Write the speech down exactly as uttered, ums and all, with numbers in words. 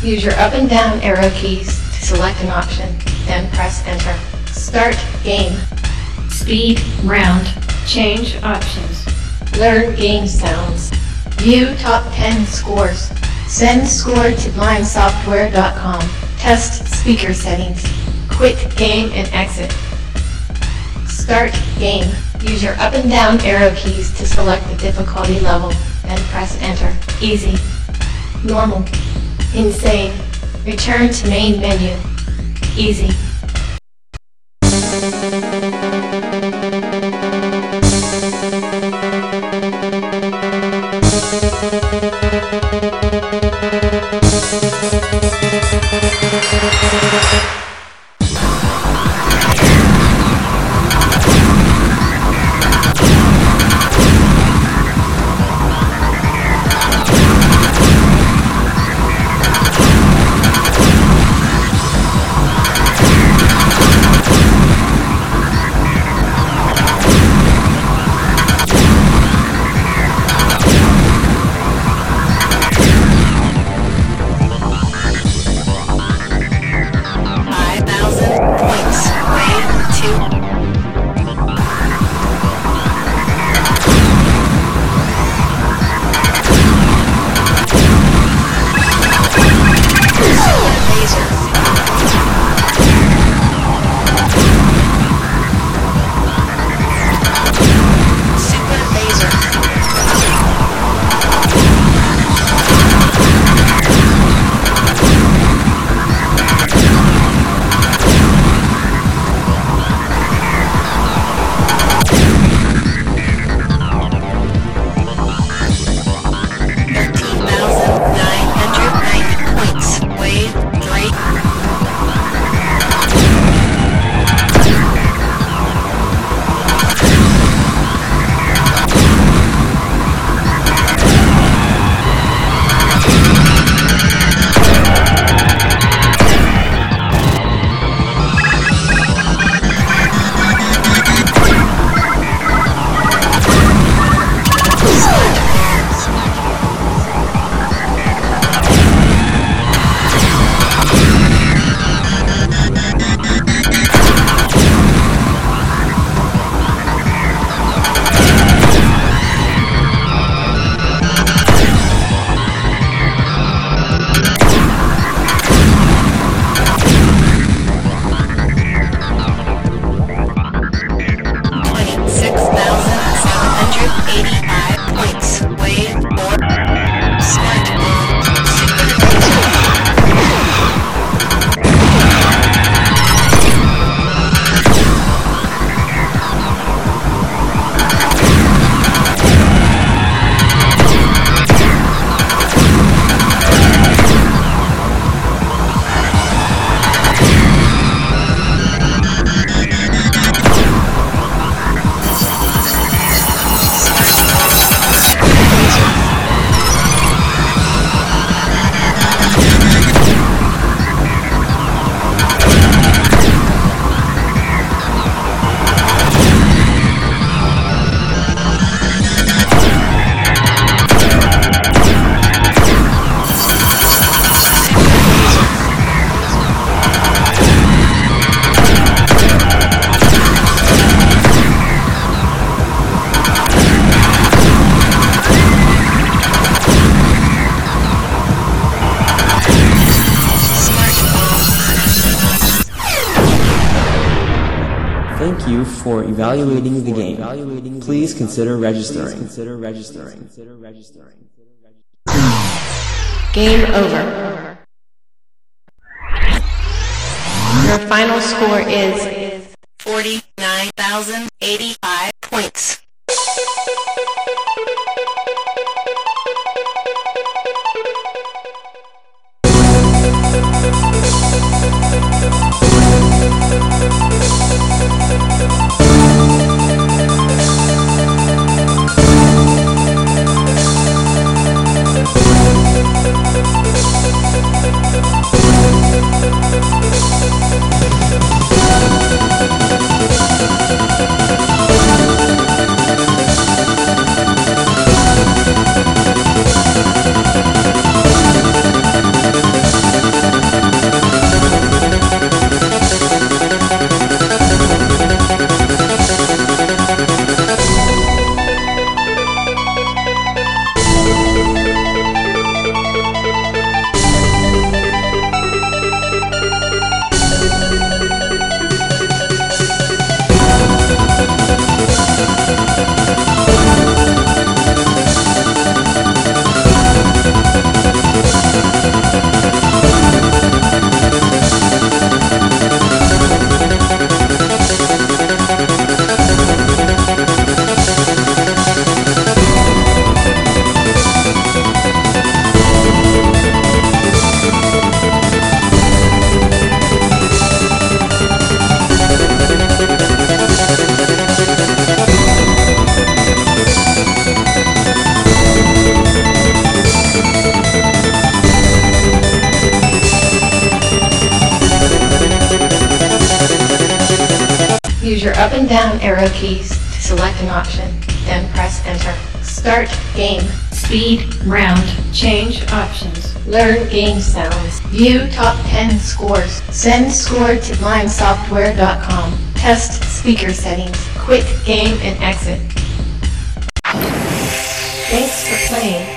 Use your up and down arrow keys to select an option, then press enter. Start game. Speed, round, change options. Learn game sounds. View top ten scores. Send score to blind software dot com. Test speaker settings. Quit game and exit. Start game. Use your up and down arrow keys to select the difficulty level, then press enter. Easy. Normal. Insane. Return to main menu. Easy. Thank you for evaluating the game. Please consider registering. Game over. Your final score is forty-nine thousand eighty-five points. Use your up and down arrow keys to select an option, then press enter. Start game. Speed, round, change options. Learn game sounds. View top ten scores. Send score to lime software dot com. Test speaker settings. Quit game and exit. Thanks for playing.